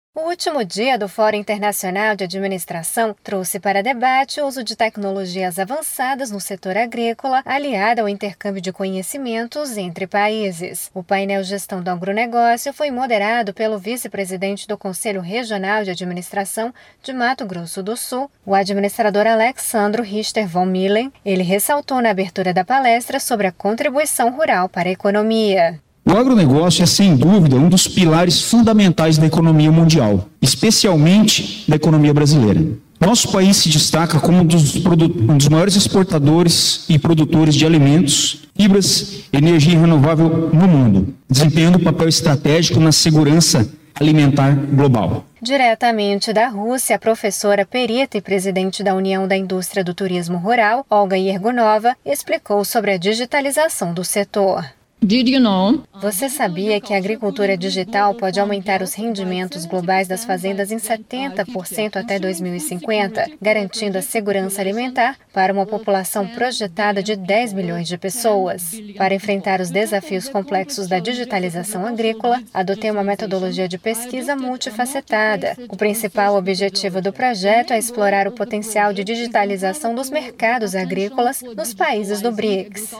O último dia do Fórum Internacional de Administração trouxe para debate o uso de tecnologias avançadas no setor agrícola, aliado ao intercâmbio de conhecimentos entre países. O painel Gestão do Agronegócio foi moderado pelo vice-presidente do Conselho Regional de Administração de Mato Grosso do Sul, o administrador Alexandro Richter von Millen. Ele ressaltou na abertura da palestra sobre a contribuição rural para a economia. O agronegócio é, sem dúvida, um dos pilares fundamentais da economia mundial, especialmente da economia brasileira. Nosso país se destaca como um dos maiores exportadores e produtores de alimentos, fibras e energia renovável no mundo, desempenhando um papel estratégico na segurança alimentar global. Diretamente da Rússia, a professora, perita e presidente da União da Indústria do Turismo Rural, Olga Yergunova, explicou sobre a digitalização do setor. Você sabia que a agricultura digital pode aumentar os rendimentos globais das fazendas em 70% até 2050, garantindo a segurança alimentar para uma população projetada de 10 milhões de pessoas? Para enfrentar os desafios complexos da digitalização agrícola, adotei uma metodologia de pesquisa multifacetada. O principal objetivo do projeto é explorar o potencial de digitalização dos mercados agrícolas nos países do BRICS.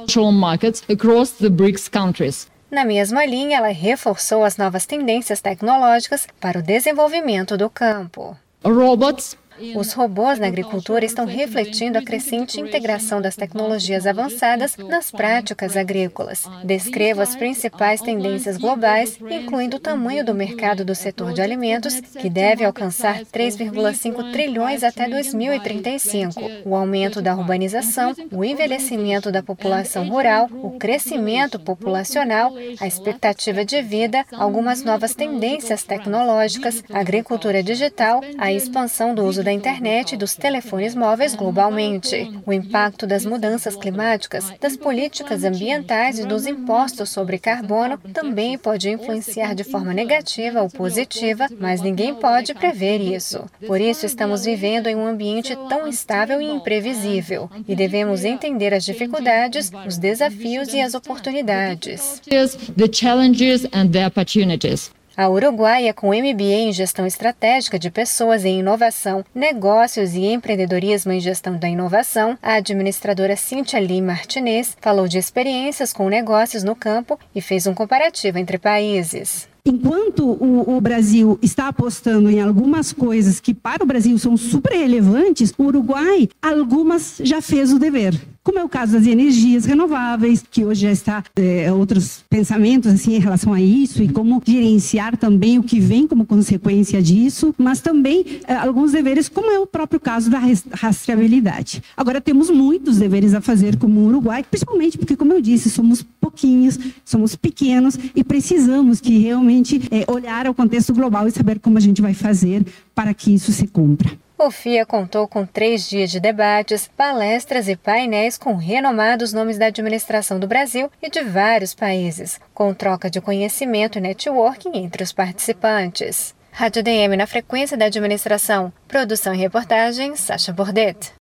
Na mesma linha, ela reforçou as novas tendências tecnológicas para o desenvolvimento do campo. Os robôs na agricultura estão refletindo a crescente integração das tecnologias avançadas nas práticas agrícolas. Descrevo as principais tendências globais, incluindo o tamanho do mercado do setor de alimentos, que deve alcançar 3,5 trilhões até 2035, o aumento da urbanização, o envelhecimento da população rural, o crescimento populacional, a expectativa de vida, algumas novas tendências tecnológicas, a agricultura digital, a expansão do uso da internet e dos telefones móveis globalmente, o impacto das mudanças climáticas, das políticas ambientais e dos impostos sobre carbono também pode influenciar de forma negativa ou positiva, mas ninguém pode prever isso. Por isso, estamos vivendo em um ambiente tão instável e imprevisível, e devemos entender as dificuldades, os desafios e as oportunidades. A uruguaia, com MBA em Gestão Estratégica de Pessoas em Inovação, Negócios e Empreendedorismo em Gestão da Inovação, a administradora Cíntia Lee Martinez falou de experiências com negócios no campo e fez um comparativo entre países. Enquanto o Brasil está apostando em algumas coisas que para o Brasil são super relevantes, o Uruguai, algumas já fez o dever. Como é o caso das energias renováveis, que hoje já está outros pensamentos assim, em relação a isso e como gerenciar também o que vem como consequência disso, mas também alguns deveres, como é o próprio caso da rastreabilidade. Agora, temos muitos deveres a fazer como o Uruguai, principalmente porque, como eu disse, somos pouquinhos, somos pequenos e precisamos que realmente olhar ao contexto global e saber como a gente vai fazer para que isso se cumpra. O FIA contou com 3 dias de debates, palestras e painéis com renomados nomes da administração do Brasil e de vários países, com troca de conhecimento e networking entre os participantes. Rádio DM na frequência da administração. Produção e reportagem, Sasha Bordet.